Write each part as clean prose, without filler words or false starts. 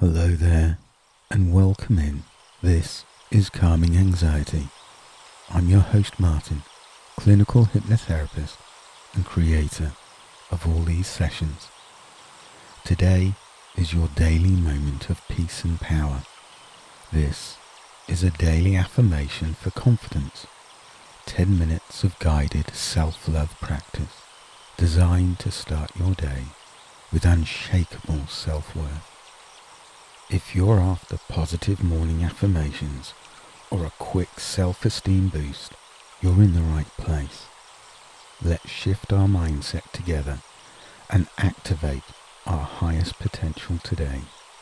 Hello there, and welcome in. This is Calming Anxiety. I'm your host Martin, clinical hypnotherapist and creator of all these sessions. Today is your daily moment of peace and power. This is a daily affirmation for confidence, 10 minutes of guided self-love practice designed to start your day with unshakable self-worth. If you're after positive morning affirmations or a quick self-esteem boost, you're in the right place. Let's shift our mindset together and activate our highest potential today.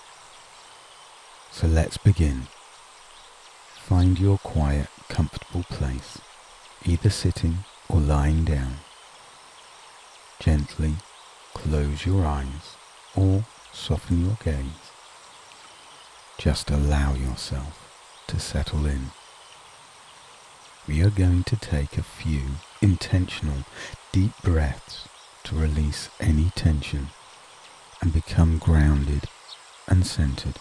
So let's begin. Find your quiet, comfortable place, either sitting or lying down. Gently close your eyes or soften your gaze. Just allow yourself to settle in. We are going to take a few intentional, deep breaths to release any tension and become grounded and centered.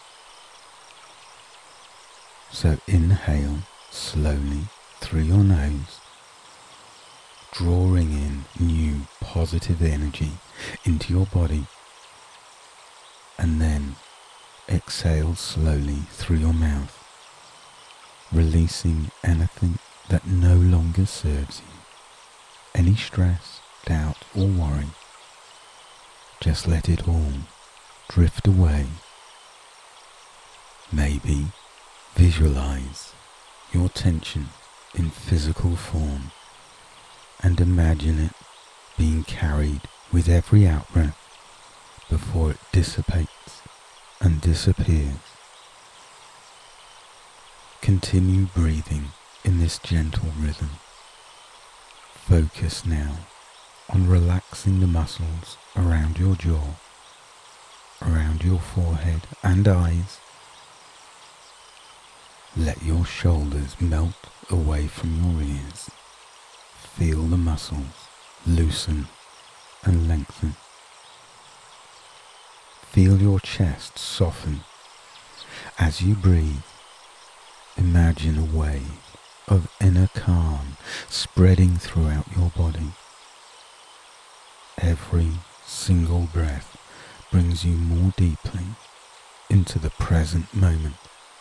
So inhale slowly through your nose, drawing in new positive energy into your body, and then exhale slowly through your mouth, releasing anything that no longer serves you. Any stress, doubt or worry, just let it all drift away. Maybe visualize your tension in physical form and imagine it being carried with every out-breath before it dissipates and disappears. Continue breathing in this gentle rhythm. Focus now on relaxing the muscles around your jaw, around your forehead and eyes. Let your shoulders melt away from your ears. Feel the muscles loosen and lengthen. Feel your chest soften. As you breathe, imagine a wave of inner calm spreading throughout your body. Every single breath brings you more deeply into the present moment.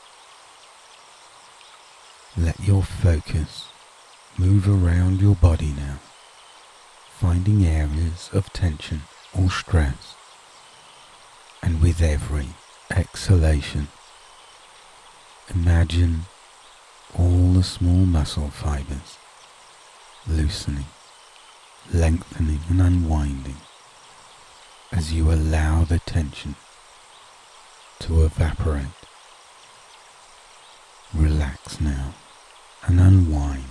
Let your focus move around your body now, finding areas of tension or stress. And with every exhalation, imagine all the small muscle fibers loosening, lengthening and unwinding as you allow the tension to evaporate. Relax now and unwind.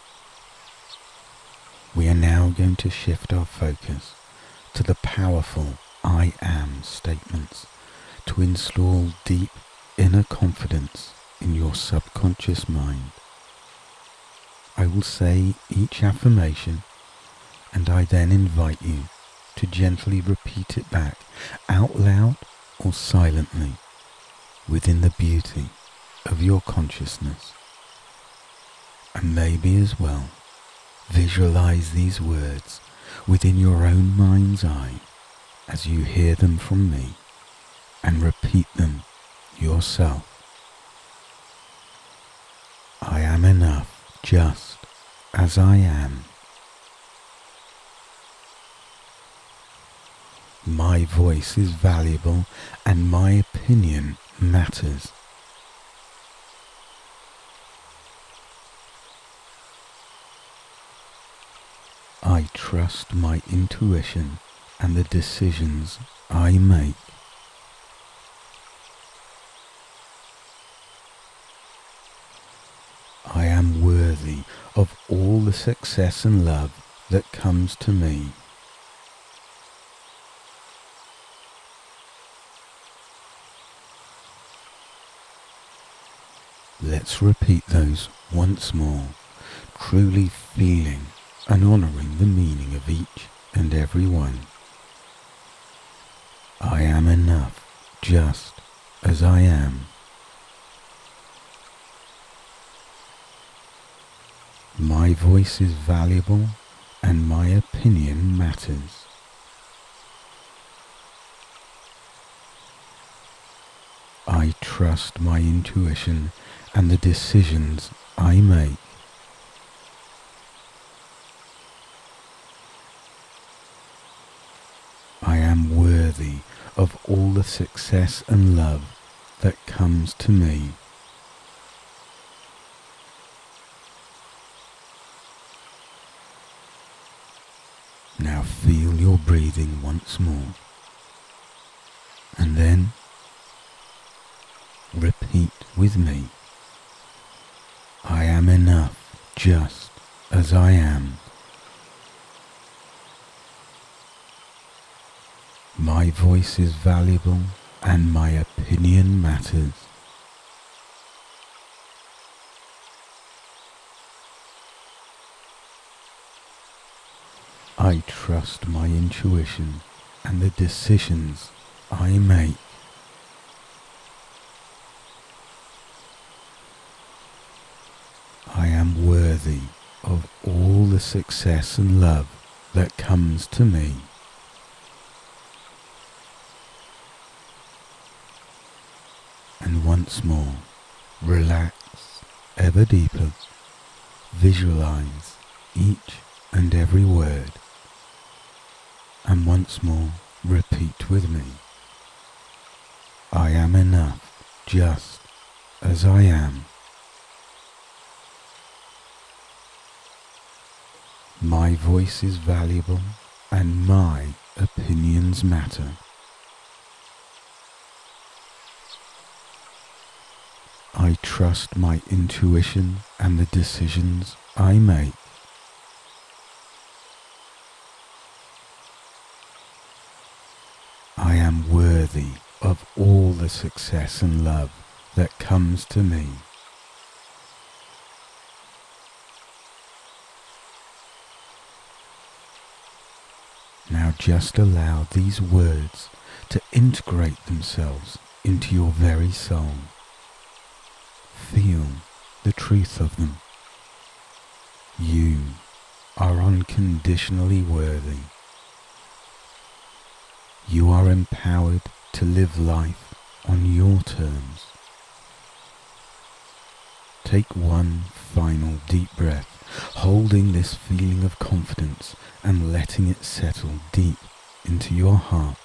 We are now going to shift our focus to the powerful I am statements to install deep inner confidence in your subconscious mind. I will say each affirmation and I then invite you to gently repeat it back out loud or silently within the beauty of your consciousness. And maybe as well visualize these words within your own mind's eye as you hear them from me and repeat them yourself. I am enough just as I am. My voice is valuable and my opinion matters. I trust my intuition and the decisions I make. I am worthy of all the success and love that comes to me. Let's repeat those once more, truly feeling and honouring the meaning of each and every one. I am enough just as I am. My voice is valuable and my opinion matters. I trust my intuition and the decisions I make. I am worthy of all the success and love that comes to me. Now feel your breathing once more, and then repeat with me. I am enough just as I am. My voice is valuable and my opinion matters. I trust my intuition and the decisions I make. I am worthy of all the success and love that comes to me. And once more, relax ever deeper. Visualize each and every word. And once more, repeat with me. I am enough just as I am. My voice is valuable and my opinions matter. I trust my intuition and the decisions I make. I am worthy of all the success and love that comes to me. Now just allow these words to integrate themselves into your very soul. Feel the truth of them. You are unconditionally worthy. You are empowered to live life on your terms. Take one final deep breath, holding this feeling of confidence and letting it settle deep into your heart.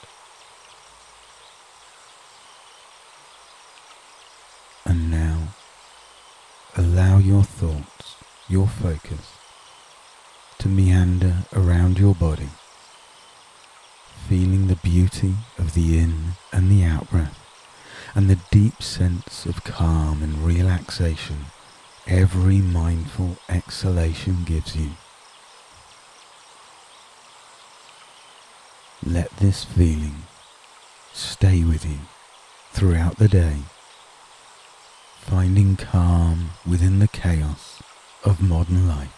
And now, allow your thoughts, your focus, to meander around your body, feeling the beauty of the in and the out breath, and the deep sense of calm and relaxation every mindful exhalation gives you. Let this feeling stay with you throughout the day, finding calm within the chaos of modern life.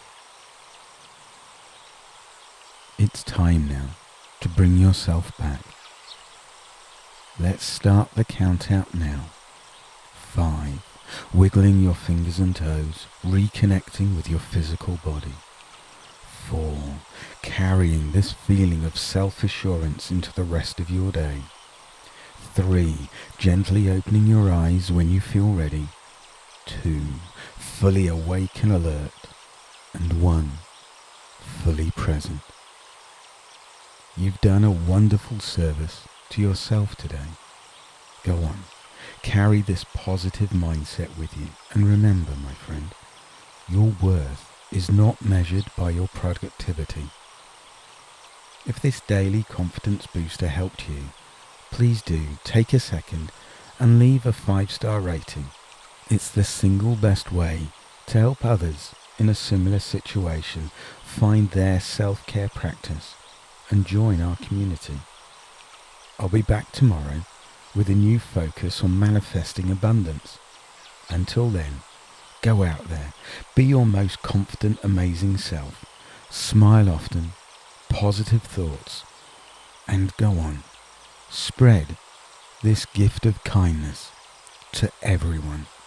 It's time now to bring yourself back. Let's start the count out now. 5, wiggling your fingers and toes, reconnecting with your physical body. 4, carrying this feeling of self-assurance into the rest of your day. 3, gently opening your eyes when you feel ready. 2, fully awake and alert. And 1, fully present. You've done a wonderful service to yourself today. Go on, carry this positive mindset with you, and remember, my friend, your worth is not measured by your productivity. If this daily confidence booster helped you, please do take a second and leave a 5-star rating. It's the single best way to help others in a similar situation find their self-care practice and join our community. I'll be back tomorrow with a new focus on manifesting abundance. Until then, go out there, be your most confident, amazing self, smile often, positive thoughts, and go on, spread this gift of kindness to everyone.